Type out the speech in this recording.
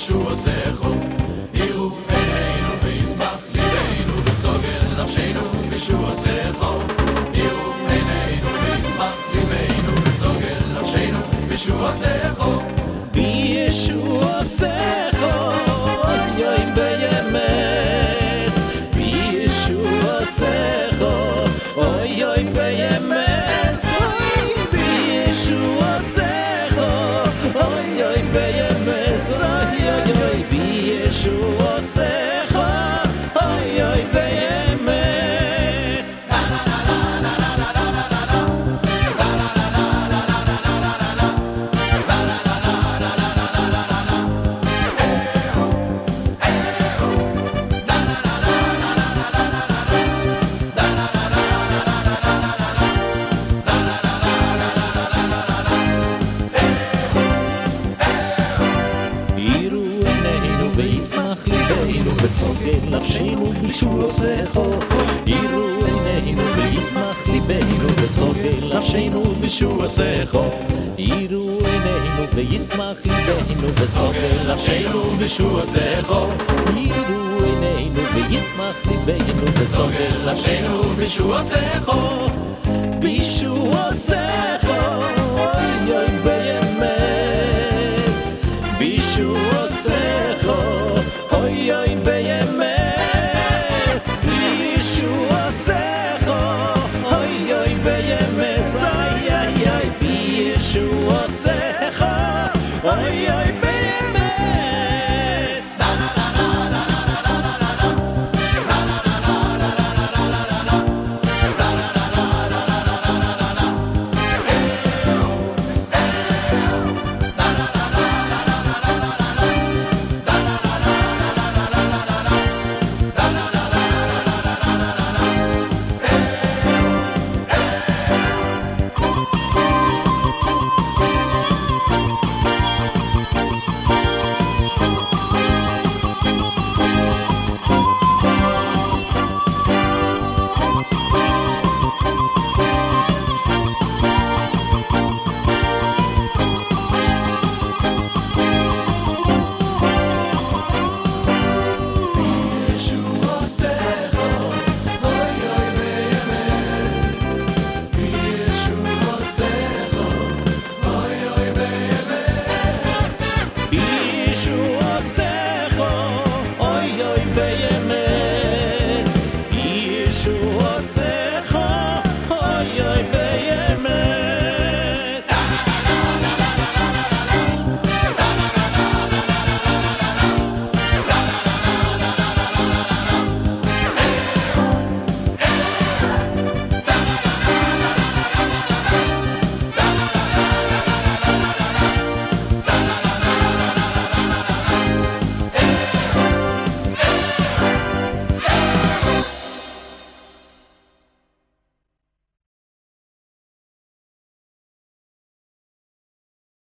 בשועותיכו. יראו עינינו וישמח ליבנו וסוגל נפשנו בשועותיכו. יראו עינינו וישמח ליבנו וסוגל נפשנו בשועותיכו. בישועותיכו יום בימס, בישועותיכו יום בימס, בישועותיכו יום בימס, בישועותיכו יום בימס. וישמח ליבנו וסוגל נפשנו בשועותיכו. יראו עינינו וישמח ליבנו וסוגל נפשנו בשועותיכו. יראו עינינו וישמח ליבנו וסוגל נפשנו בשועותיכו. יראו עינינו וישמח ליבנו וסוגל נפשנו בשועותיכו. בשועותיכו יום בימס, בשועותיכו יום בימס, בשועותיכו יום בימס, בשועותיכו יום